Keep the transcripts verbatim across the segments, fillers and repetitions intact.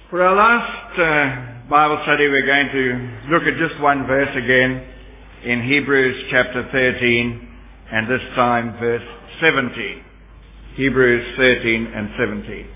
For our last uh, Bible study, we're going to look at just one verse again in Hebrews chapter thirteen, and this time verse seventeen. Hebrews thirteen and seventeen.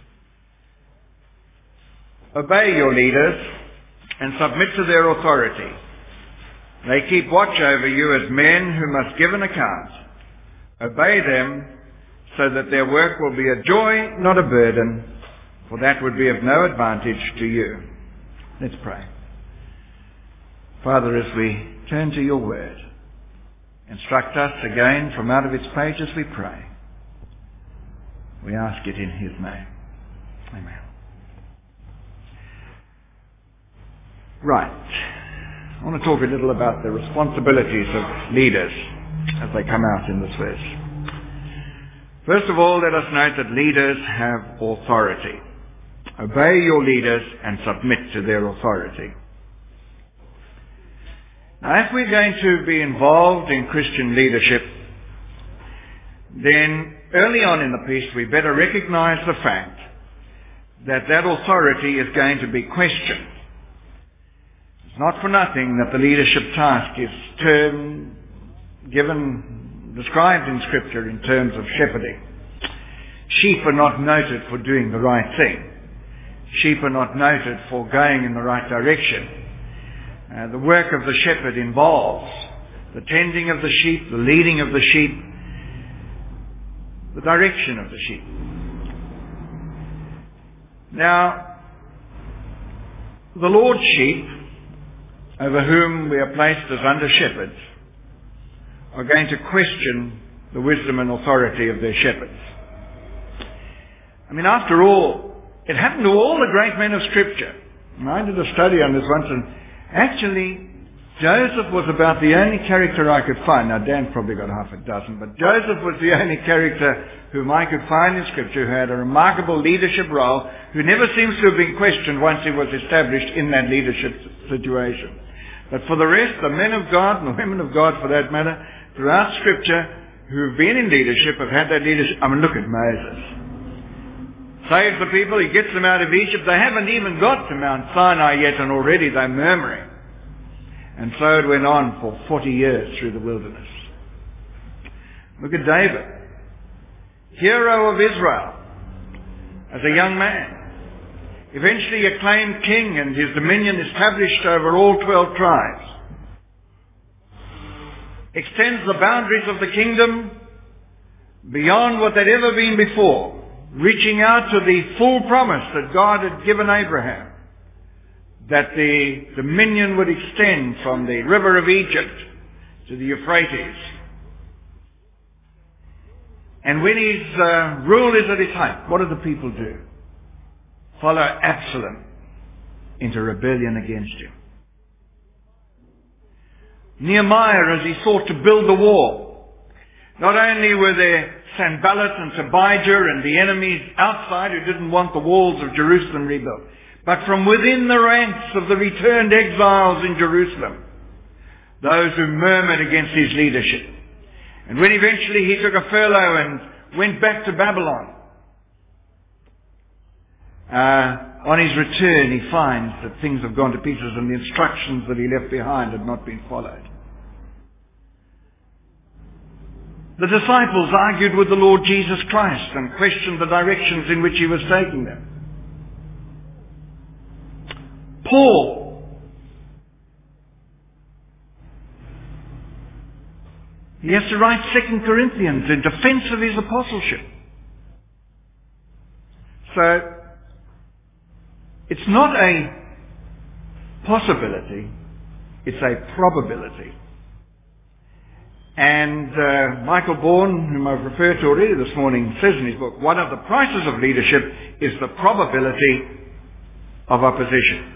Obey your leaders and submit to their authority. They keep watch over you as men who must give an account. Obey them so that their work will be a joy, not a burden, for that would be of no advantage to you. Let's pray. Father, as we turn to your word, instruct us again from out of its pages, we pray. We ask it in his name. Amen. Right. I want to talk a little about the responsibilities of leaders as they come out in this verse. First of all, let us note that leaders have authority. Obey your leaders and submit to their authority. Now, if we're going to be involved in Christian leadership, then early on in the piece we better recognize the fact that that authority is going to be questioned. It's not for nothing that the leadership task is termed, given, described in Scripture in terms of shepherding. Sheep are not noted for doing the right thing. Sheep are not noted for going in the right direction. Uh, the work of the shepherd involves the tending of the sheep, the leading of the sheep, the direction of the sheep. Now, the Lord's sheep, over whom we are placed as under shepherds, are going to question the wisdom and authority of their shepherds. I mean, after all, it happened to all the great men of Scripture. And I did a study on this once, and actually, Joseph was about the only character I could find. Now, Dan probably got half a dozen, but Joseph was the only character whom I could find in Scripture who had a remarkable leadership role, who never seems to have been questioned once he was established in that leadership situation. But for the rest, the men of God, and the women of God for that matter, throughout Scripture, who have been in leadership, have had that leadership. I mean, look at Moses. Saves the people, he gets them out of Egypt. They haven't even got to Mount Sinai yet, and already they're murmuring. And so it went on for forty years through the wilderness. Look at David, hero of Israel, as a young man. Eventually acclaimed king and his dominion established over all twelve tribes. Extends the boundaries of the kingdom beyond what they'd ever been before, reaching out to the full promise that God had given Abraham, that the dominion would extend from the river of Egypt to the Euphrates. And when his uh, rule is at its height, what do the people do? Follow Absalom into rebellion against him. Nehemiah, as he sought to build the wall, not only were there Sanballat and Tobijah and the enemies outside who didn't want the walls of Jerusalem rebuilt, but from within the ranks of the returned exiles in Jerusalem, those who murmured against his leadership. And when eventually he took a furlough and went back to Babylon, uh, on his return he finds that things have gone to pieces and the instructions that he left behind had not been followed. The disciples argued with the Lord Jesus Christ and questioned the directions in which he was taking them. Paul, he has to write Second Corinthians in defense of his apostleship. So, it's not a possibility, it's a probability. And uh, Michael Bourne, whom I've referred to already this morning, says in his book, one of the prices of leadership is the probability of opposition.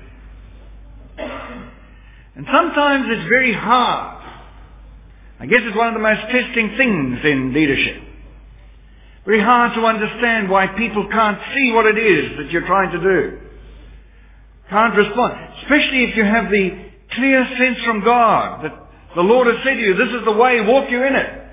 And sometimes it's very hard. I guess it's one of the most testing things in leadership. Very hard to understand why people can't see what it is that you're trying to do. Can't respond. Especially if you have the clear sense from God that the Lord has said to you, this is the way, walk you in it.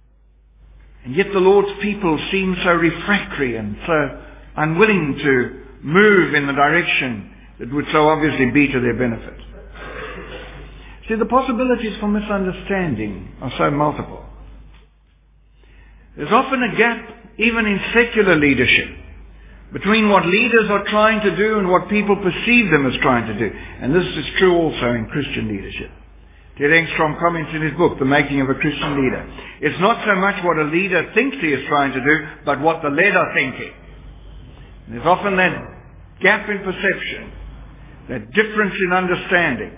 And yet the Lord's people seem so refractory and so unwilling to move in the direction that would so obviously be to their benefit. See, the possibilities for misunderstanding are so multiple. There's often a gap, even in secular leadership, between what leaders are trying to do and what people perceive them as trying to do. And this is true also in Christian leadership. Ted Engstrom comments in his book, The Making of a Christian Leader. It's not so much what a leader thinks he is trying to do, but what the led are thinking. And there's often that gap in perception, that difference in understanding.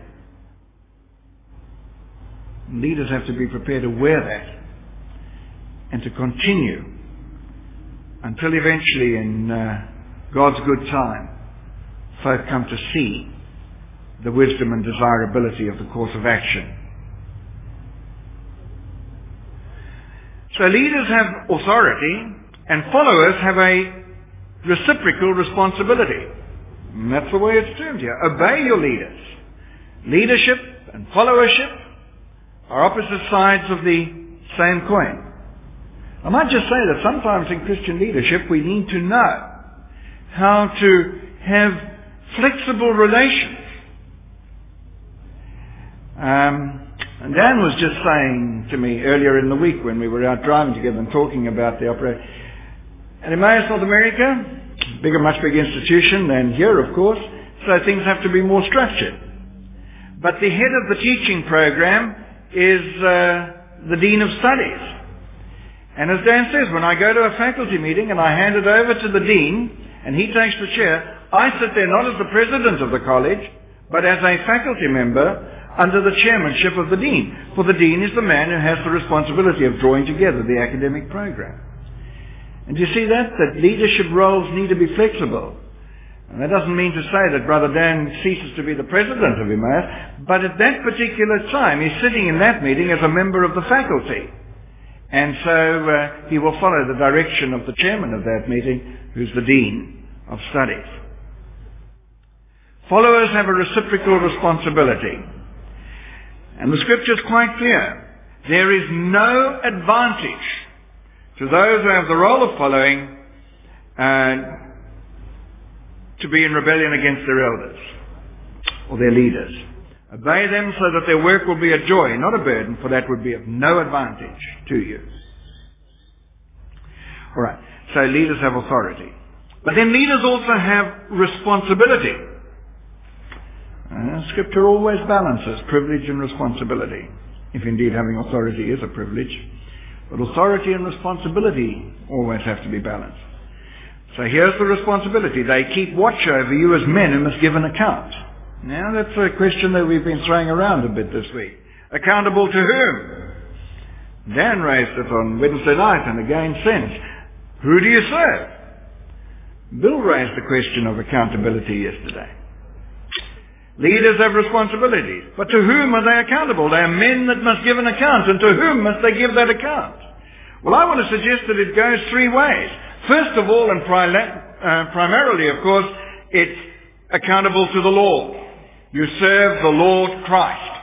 And leaders have to be prepared to wear that and to continue until eventually in uh, God's good time, folk come to see the wisdom and desirability of the course of action. So leaders have authority and followers have a reciprocal responsibility. And that's the way it's termed here. Obey your leaders. Leadership and followership are opposite sides of the same coin. I might just say that sometimes in Christian leadership we need to know how to have flexible relations. Um, and Dan was just saying to me earlier in the week when we were out driving together and talking about the operation. At Emmaus North America, bigger, much bigger institution than here, of course, so things have to be more structured. But the head of the teaching program is uh, the Dean of Studies. And as Dan says, when I go to a faculty meeting and I hand it over to the Dean and he takes the chair, I sit there not as the president of the college, but as a faculty member under the chairmanship of the Dean. For the Dean is the man who has the responsibility of drawing together the academic program. And you see that? That leadership roles need to be flexible. And that doesn't mean to say that Brother Dan ceases to be the president of Emmaus, but at that particular time he's sitting in that meeting as a member of the faculty. And so uh, he will follow the direction of the chairman of that meeting, who's the Dean of Studies. Followers have a reciprocal responsibility. And the scripture is quite clear. There is no advantage to those who have the role of following uh, to be in rebellion against their elders or their leaders. Obey them so that their work will be a joy, not a burden, for that would be of no advantage to you. All right, so leaders have authority. But then leaders also have responsibility. Uh, scripture always balances privilege and responsibility, if indeed having authority is a privilege. But authority and responsibility always have to be balanced. So here's the responsibility. They keep watch over you as men who must give an account. Now that's a question that we've been throwing around a bit this week. Accountable to whom? Dan raised it on Wednesday night and again since. Who do you serve? Bill raised the question of accountability yesterday. Leaders have responsibilities, but to whom are they accountable? They are men that must give an account, and to whom must they give that account? Well, I want to suggest that it goes three ways. First of all, and pri- uh, primarily, of course, it's accountable to the Lord. You serve the Lord Christ.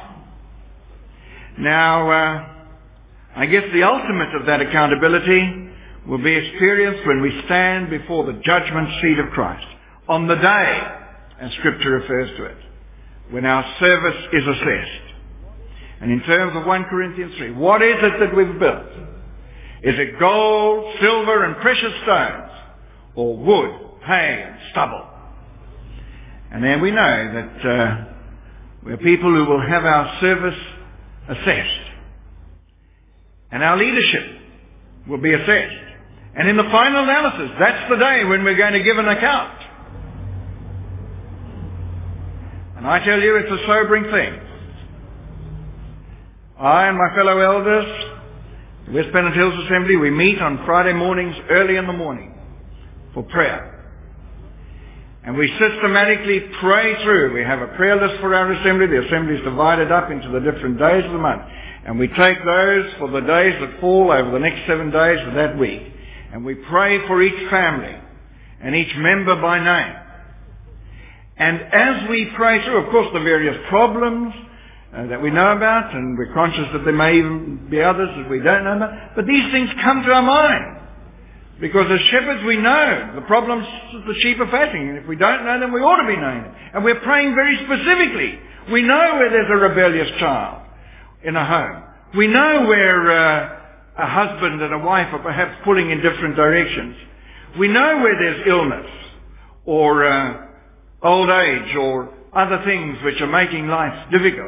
Now, uh, I guess the ultimate of that accountability will be experienced when we stand before the judgment seat of Christ. On the day, as Scripture refers to it, when our service is assessed. And in terms of First Corinthians three, what is it that we've built? Is it gold, silver and precious stones? Or wood, hay and stubble? And then we know that uh, we're people who will have our service assessed. And our leadership will be assessed. And in the final analysis, that's the day when we're going to give an account. And I tell you, it's a sobering thing. I and my fellow elders, the West Pennant Hills Assembly, we meet on Friday mornings early in the morning for prayer. And we systematically pray through. We have a prayer list for our assembly. The assembly is divided up into the different days of the month. And we take those for the days that fall over the next seven days of that week. And we pray for each family and each member by name. And as we pray through, of course, the various problems uh, that we know about, and we're conscious that there may even be others that we don't know about, but these things come to our mind. Because as shepherds we know the problems that the sheep are facing. And if we don't know them, we ought to be knowing them. And we're praying very specifically. We know where there's a rebellious child in a home. We know where uh, a husband and a wife are perhaps pulling in different directions. We know where there's illness or uh, old age or other things which are making life difficult.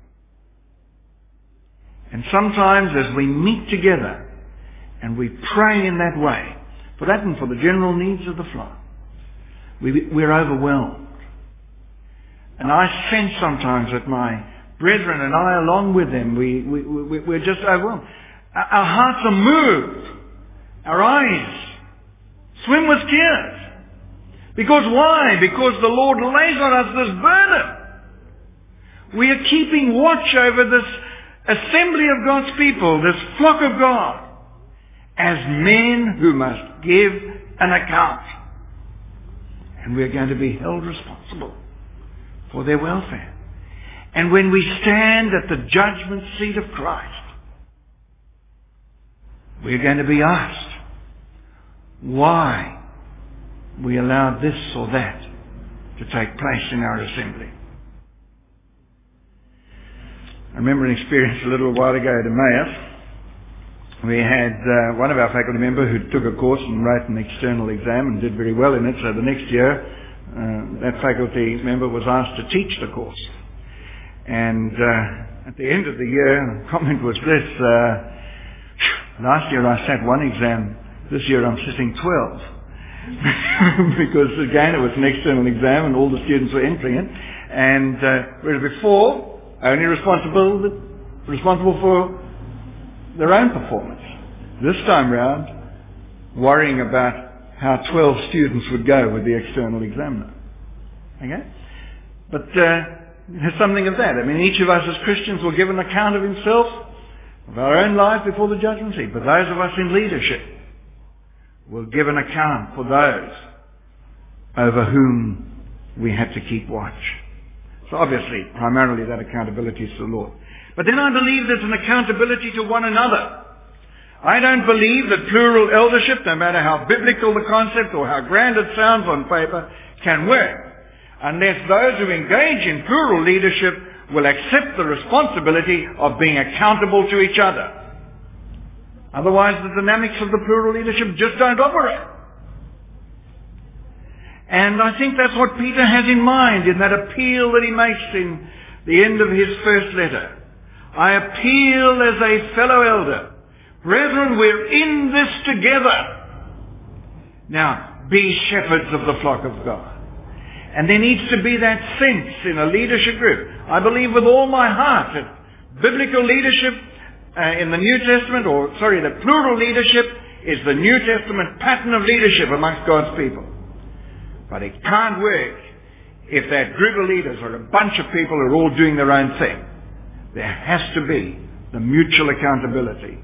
And sometimes as we meet together and we pray in that way, for that and for the general needs of the flock, we, we're overwhelmed. And I sense sometimes that my brethren and I, along with them, we, we, we, we're just overwhelmed. Our, our hearts are moved. Our eyes swim with tears. Because why? Because the Lord lays on us this burden. We are keeping watch over this assembly of God's people, this flock of God, as men who must give an account. And we're going to be held responsible for their welfare. And when we stand at the judgment seat of Christ, we're going to be asked why we allowed this or that to take place in our assembly. I remember an experience a little while ago at Emmaus. We had uh, one of our faculty members who took a course and wrote an external exam and did very well in it. So the next year, uh, that faculty member was asked to teach the course. And uh, at the end of the year, the comment was this, uh, last year I sat one exam, this year I'm sitting twelve. Because again, it was an external exam and all the students were entering it. And uh, whereas before, only responsible, responsible for their own performance. This time round, worrying about how twelve students would go with the external examiner. Okay? But uh, there's something of that. I mean, each of us as Christians will give an account of himself, of our own life before the judgment seat. But those of us in leadership will give an account for those over whom we have to keep watch. So obviously, primarily that accountability is to the Lord. But then I believe there's an accountability to one another. I don't believe that plural eldership, no matter how biblical the concept or how grand it sounds on paper, can work unless those who engage in plural leadership will accept the responsibility of being accountable to each other. Otherwise, the dynamics of the plural leadership just don't operate. And I think that's what Peter has in mind in that appeal that he makes in the end of his first letter. I appeal as a fellow elder. Brethren, we're in this together. Now, be shepherds of the flock of God. And there needs to be that sense in a leadership group. I believe with all my heart that biblical leadership uh, in the New Testament, or sorry, the plural leadership is the New Testament pattern of leadership amongst God's people. But it can't work if that group of leaders are a bunch of people who are all doing their own thing. There has to be the mutual accountability.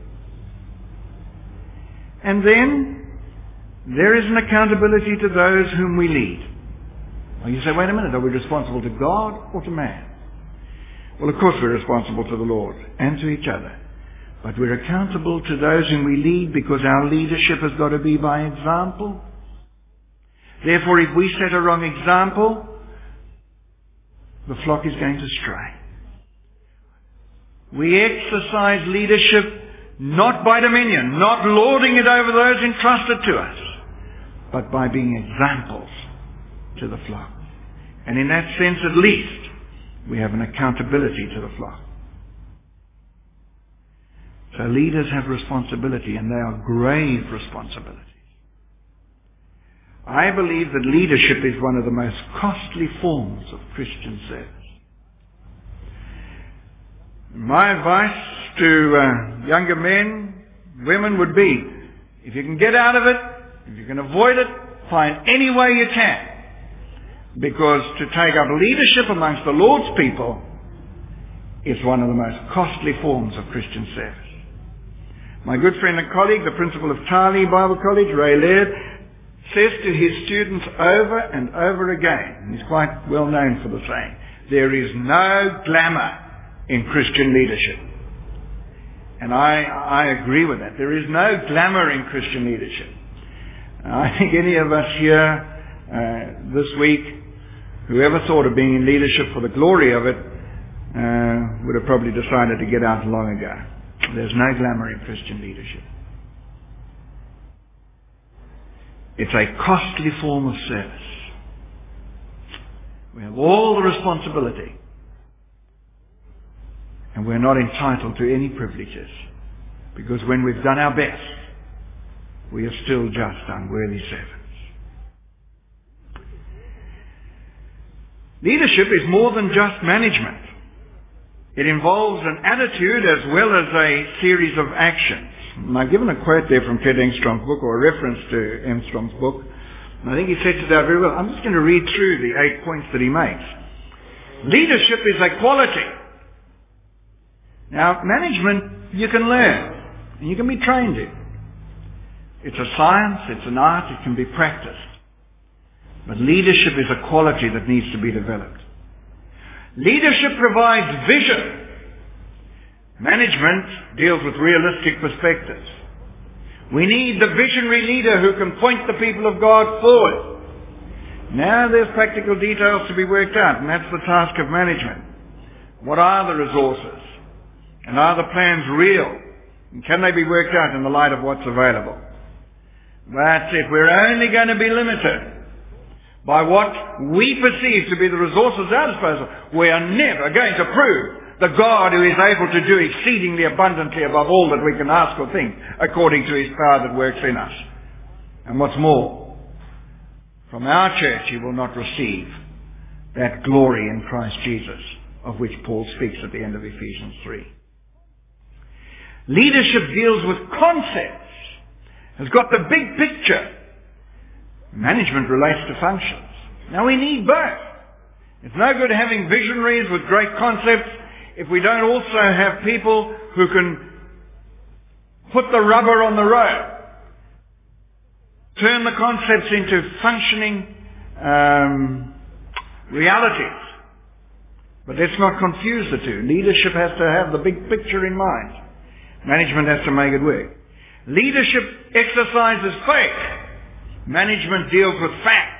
And then there is an accountability to those whom we lead. Well, you say, wait a minute, are we responsible to God or to man? Well, of course we're responsible to the Lord and to each other. But we're accountable to those whom we lead because our leadership has got to be by example. Therefore, if we set a wrong example, the flock is going to stray. We exercise leadership not by dominion, not lording it over those entrusted to us, but by being examples to the flock. And in that sense, at least, we have an accountability to the flock. So leaders have responsibility, and they are grave responsibilities. I believe that leadership is one of the most costly forms of Christian service. My advice to uh, younger men, women would be, if you can get out of it, if you can avoid it, find any way you can. Because to take up leadership amongst the Lord's people is one of the most costly forms of Christian service. My good friend and colleague, the principal of Tarlee Bible College, Ray Laird, says to his students over and over again, and he's quite well known for the saying, there is no glamour in Christian leadership. And I, I agree with that. There is no glamour in Christian leadership. I think any of us here uh, this week, whoever thought of being in leadership for the glory of it, uh, would have probably decided to get out long ago. There's no glamour in Christian leadership. It's a costly form of service. We have all the responsibility, and we're not entitled to any privileges, because when we've done our best, we are still just unworthy servants. Leadership is more than just management. It involves an attitude as well as a series of actions. And I've given a quote there from Ted Engstrom's book, or a reference to Engstrom's book. And I think he sets it out very well. I'm just going to read through the eight points that he makes. Leadership is a quality. Now, management you can learn, and you can be trained in. It's a science, it's an art, it can be practiced. But leadership is a quality that needs to be developed. Leadership provides vision. Management deals with realistic perspectives. We need the visionary leader who can point the people of God forward. Now there's practical details to be worked out, and that's the task of management. What are the resources? And are the plans real? And can they be worked out in the light of what's available? That's it. We're only going to be limited by what we perceive to be the resources at our disposal. We are never going to prove the God who is able to do exceedingly abundantly above all that we can ask or think, according to his power that works in us. And what's more, from our church you will not receive that glory in Christ Jesus, of which Paul speaks at the end of Ephesians three. Leadership deals with concepts, has got the big picture. Management relates to functions. Now we need both. It's no good having visionaries with great concepts if we don't also have people who can put the rubber on the road, turn the concepts into functioning um, realities. But let's not confuse the two. Leadership has to have the big picture in mind. Management has to make it work. Leadership exercises faith. Management deals with fact.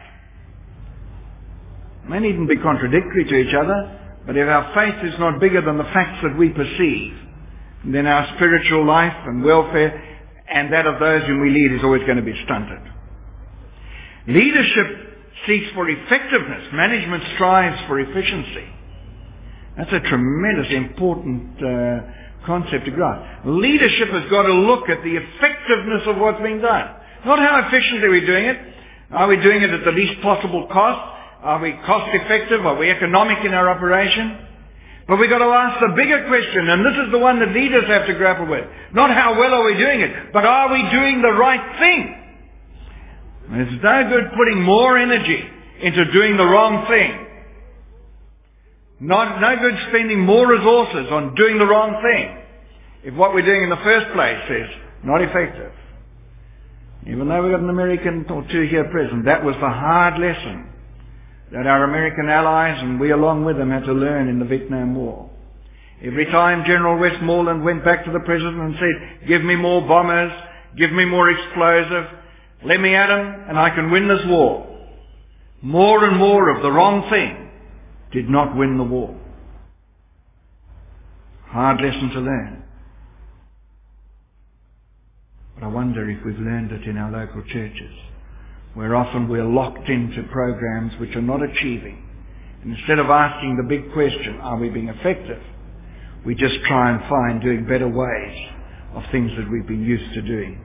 They needn't be contradictory to each other, but if our faith is not bigger than the facts that we perceive, then our spiritual life and welfare and that of those whom we lead is always going to be stunted. Leadership seeks for effectiveness. Management strives for efficiency. That's a tremendous, important uh, concept to grasp. Leadership has got to look at the effectiveness of what's being done. Not how efficiently we're doing it. Are we doing it at the least possible cost? Are we cost effective? Are we economic in our operation? But we've got to ask the bigger question, and this is the one that leaders have to grapple with. Not how well are we doing it, but are we doing the right thing? It's no good putting more energy into doing the wrong thing. Not, no good spending more resources on doing the wrong thing if what we're doing in the first place is not effective. Even though we've got an American or two here present, that was the hard lesson that our American allies and we along with them had to learn in the Vietnam War. Every time General Westmoreland went back to the President and said, give me more bombers, give me more explosive, let me at them and I can win this war. More and more of the wrong thing did not win the war. Hard lesson to learn. But I wonder if we've learned it in our local churches, where often we're locked into programs which are not achieving. And instead of asking the big question, are we being effective? We just try and find doing better ways of things that we've been used to doing.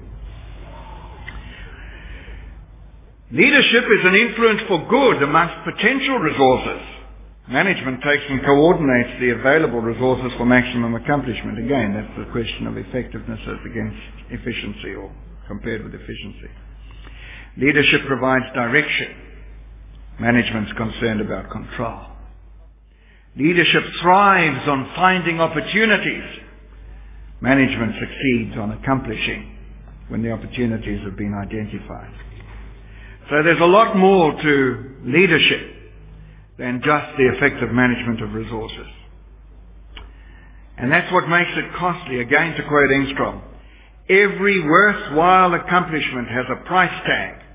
Leadership is an influence for good amongst potential resources. Management takes and coordinates the available resources for maximum accomplishment. Again, that's the question of effectiveness as against efficiency or compared with efficiency. Leadership provides direction. Management's concerned about control. Leadership thrives on finding opportunities. Management succeeds on accomplishing when the opportunities have been identified. So there's a lot more to leadership than just the effective management of resources. And that's what makes it costly. Again, to quote Engstrom, every worthwhile accomplishment has a price tag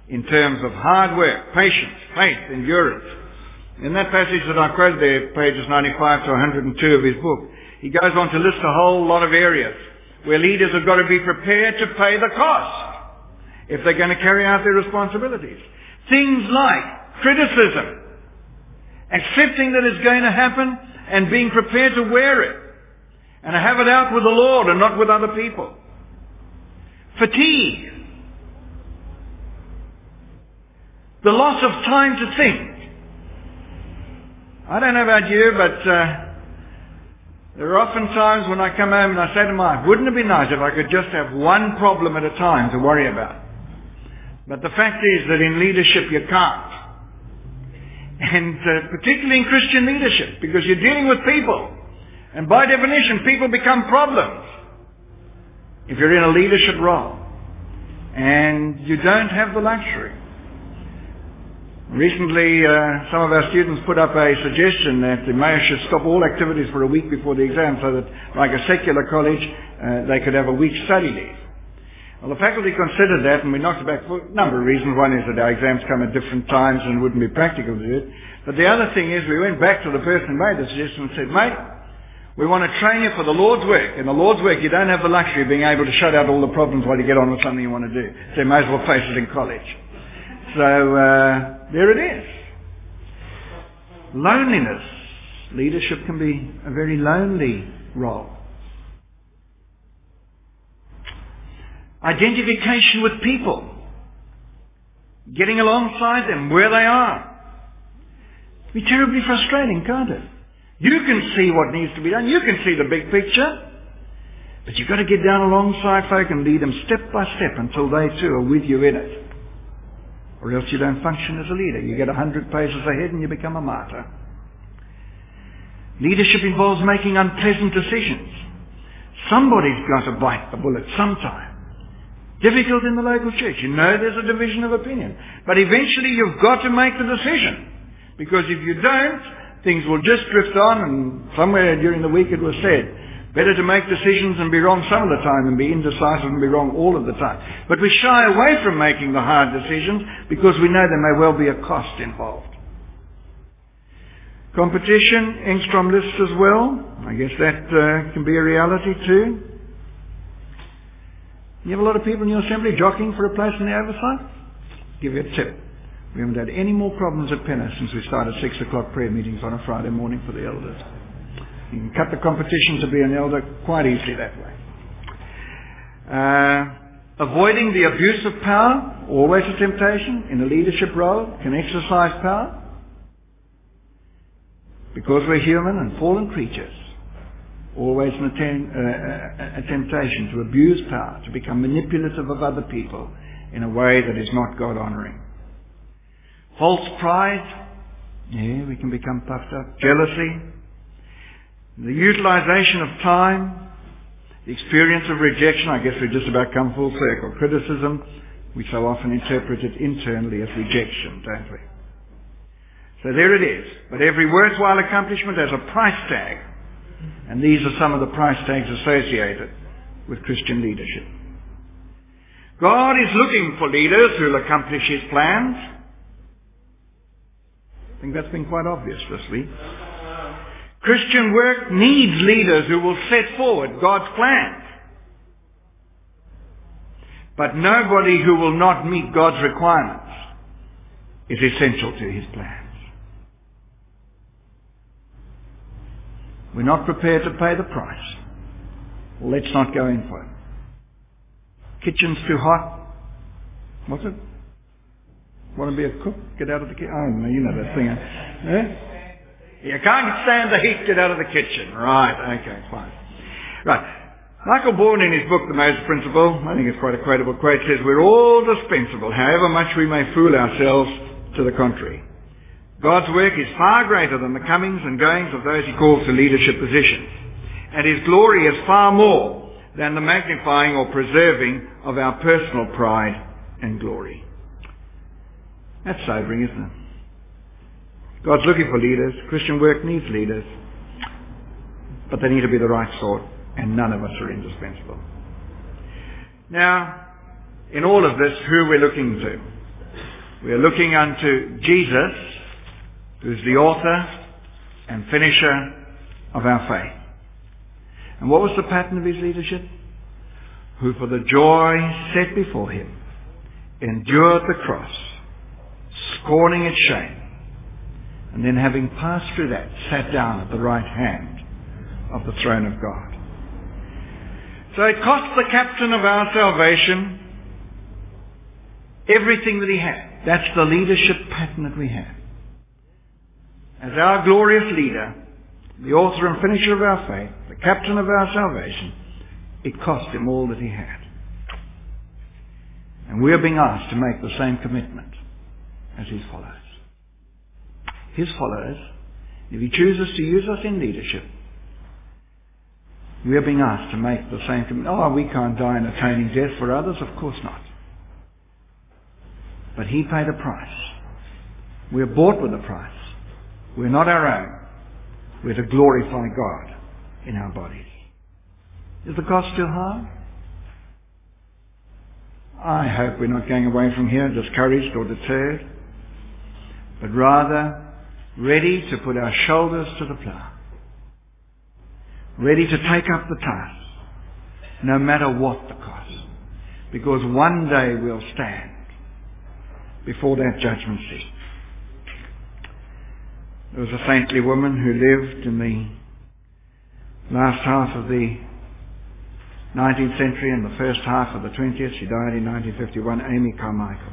in terms of hard work, patience, faith, endurance. In that passage that I quoted there, pages ninety-five to one hundred two of his book, he goes on to list a whole lot of areas where leaders have got to be prepared to pay the cost if they're going to carry out their responsibilities. Things like criticism, accepting that it's going to happen and being prepared to wear it and have it out with the Lord and not with other people. Fatigue, the loss of time to think. I don't know about you, but uh, there are often times when I come home and I say to my wife, wouldn't it be nice if I could just have one problem at a time to worry about? But the fact is that in leadership you can't. And uh, particularly in Christian leadership, because you're dealing with people. And by definition, people become problems if you're in a leadership role. And you don't have the luxury. Recently, uh, some of our students put up a suggestion that the mayor should stop all activities for a week before the exam so that, like a secular college, uh, they could have a week's study leave. Well, the faculty considered that, and we knocked it back for a number of reasons. One is that our exams come at different times and it wouldn't be practical to do it. But the other thing is we went back to the person who made the suggestion and said, mate, we want to train you for the Lord's work. In the Lord's work, you don't have the luxury of being able to shut out all the problems while you get on with something you want to do. So you may as well face it in college. So uh, there it is. Loneliness. Leadership can be a very lonely role. Identification with people. Getting alongside them where they are. It can be terribly frustrating, can't it? You can see what needs to be done. You can see the big picture. But you've got to get down alongside folk and lead them step by step until they too are with you in it. Or else you don't function as a leader. You get a hundred paces ahead and you become a martyr. Leadership involves making unpleasant decisions. Somebody's got to bite the bullet sometime. Difficult in the local church. You know there's a division of opinion. But eventually you've got to make the decision. Because if you don't, things will just drift on, and somewhere during the week it was said, better to make decisions and be wrong some of the time than be indecisive and be wrong all of the time. But we shy away from making the hard decisions because we know there may well be a cost involved. Competition, Engstrom lists as well. I guess that uh, can be a reality too. You have a lot of people in your assembly jockeying for a place in the oversight? Give you a tip. We haven't had any more problems at Penna since we started six o'clock prayer meetings on a Friday morning for the elders. You can cut the competition to be an elder quite easily that way. Uh, avoiding the abuse of power, always a temptation. In a leadership role, can exercise power. Because we're human and fallen creatures, always an atten- uh, a temptation to abuse power, to become manipulative of other people in a way that is not God-honouring. False pride, yeah, we can become puffed up. Jealousy, the utilisation of time, the experience of rejection, I guess we've just about come full circle. Criticism, we so often interpret it internally as rejection, don't we? So there it is. But every worthwhile accomplishment has a price tag. And these are some of the price tags associated with Christian leadership. God is looking for leaders who will accomplish His plans. I think that's been quite obvious this week. Christian work needs leaders who will set forward God's plans. But nobody who will not meet God's requirements is essential to His plans. We're not prepared to pay the price. Let's not go in for it. Kitchen's too hot. What's it? Want to be a cook? Get out of the kitchen. Oh, no, you know that thing. Eh? You can't stand the heat, get out of the kitchen. Right, okay, fine. Right. Michael Bourne in his book, The Moses Principle, I think it's quite a quotable quote, says, we're all dispensable, however much we may fool ourselves to the contrary. God's work is far greater than the comings and goings of those He calls to leadership positions. And His glory is far more than the magnifying or preserving of our personal pride and glory. That's sobering, isn't it? God's looking for leaders. Christian work needs leaders. But they need to be the right sort, and none of us are indispensable. Now, in all of this, who we're looking to? We are looking unto Jesus, who is the author and finisher of our faith. And what was the pattern of his leadership? Who for the joy set before him endured the cross, scorning its shame, and then having passed through that, sat down at the right hand of the throne of God. So it cost the captain of our salvation everything that he had. That's the leadership pattern that we have. As our glorious leader, the author and finisher of our faith, the captain of our salvation, it cost him all that he had. And we are being asked to make the same commitment as his followers. His followers, if he chooses to use us in leadership, we are being asked to make the same commitment. Oh, we can't die an atoning death for others. Of course not. But he paid a price. We are bought with a price. We're not our own. We're to glorify God in our bodies. Is the cost still high? I hope we're not going away from here discouraged or deterred, but rather ready to put our shoulders to the plough, ready to take up the task, no matter what the cost, because one day we'll stand before that judgment seat. There was a saintly woman who lived in the last half of the nineteenth century and the first half of the twentieth. She died in nineteen fifty-one, Amy Carmichael.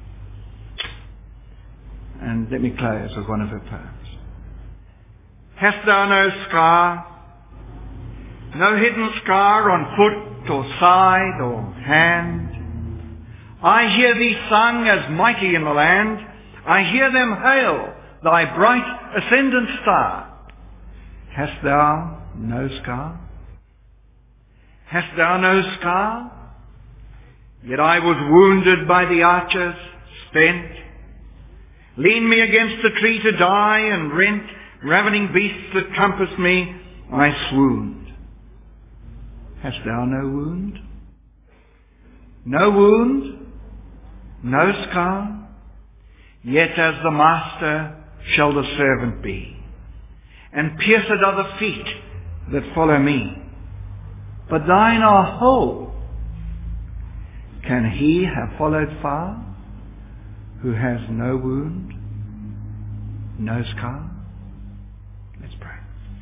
And let me close with one of her poems. Hast thou no scar, no hidden scar on foot or side or hand? I hear thee sung as mighty in the land. I hear them hail thy bright ascendant star. Hast thou no scar? Hast thou no scar? Yet I was wounded by the archers, spent. Lean me against the tree to die and rent. Ravening beasts that compassed me, I swooned. Hast thou no wound? No wound? No scar? Yet as the master shall the servant be, and pierced are the feet that follow me. But thine are whole. Can he have followed far, who has no wound, no scar? Let's pray.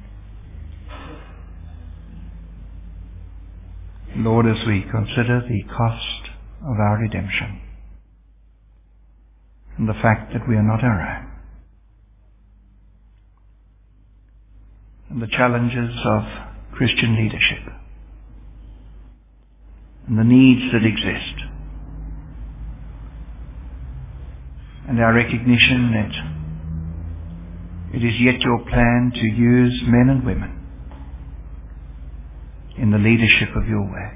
Lord, as we consider the cost of our redemption, and the fact that we are not our own, and the challenges of Christian leadership, and the needs that exist, and our recognition that it is yet your plan to use men and women in the leadership of your work,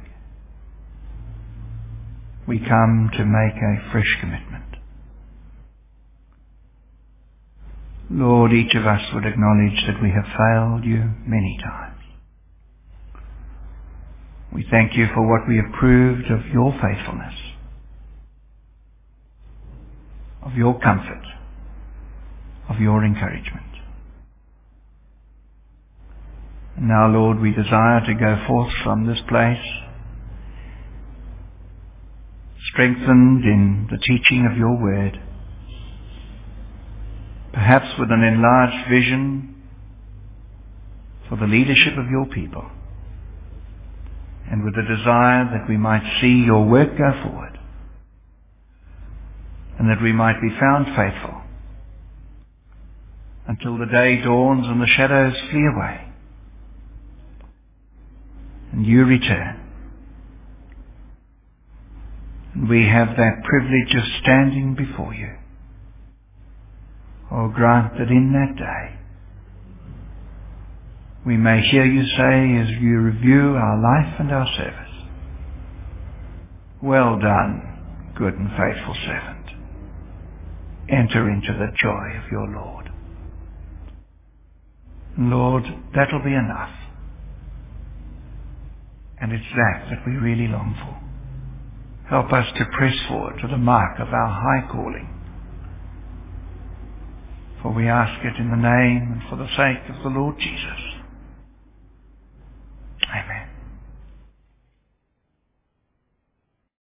we come to make a fresh commitment. Lord, each of us would acknowledge that we have failed you many times. We thank you for what we have proved of your faithfulness, of your comfort, of your encouragement. And now, Lord, we desire to go forth from this place, strengthened in the teaching of your word, perhaps with an enlarged vision for the leadership of your people, and with the desire that we might see your work go forward, and that we might be found faithful until the day dawns and the shadows flee away, and you return. And we have that privilege of standing before you. Oh, grant that in that day we may hear you say as you review our life and our service, well done, good and faithful servant. Enter into the joy of your Lord. Lord, that'll be enough. And it's that that we really long for. Help us to press forward to the mark of our high calling For we ask it in the name and for the sake of the Lord Jesus.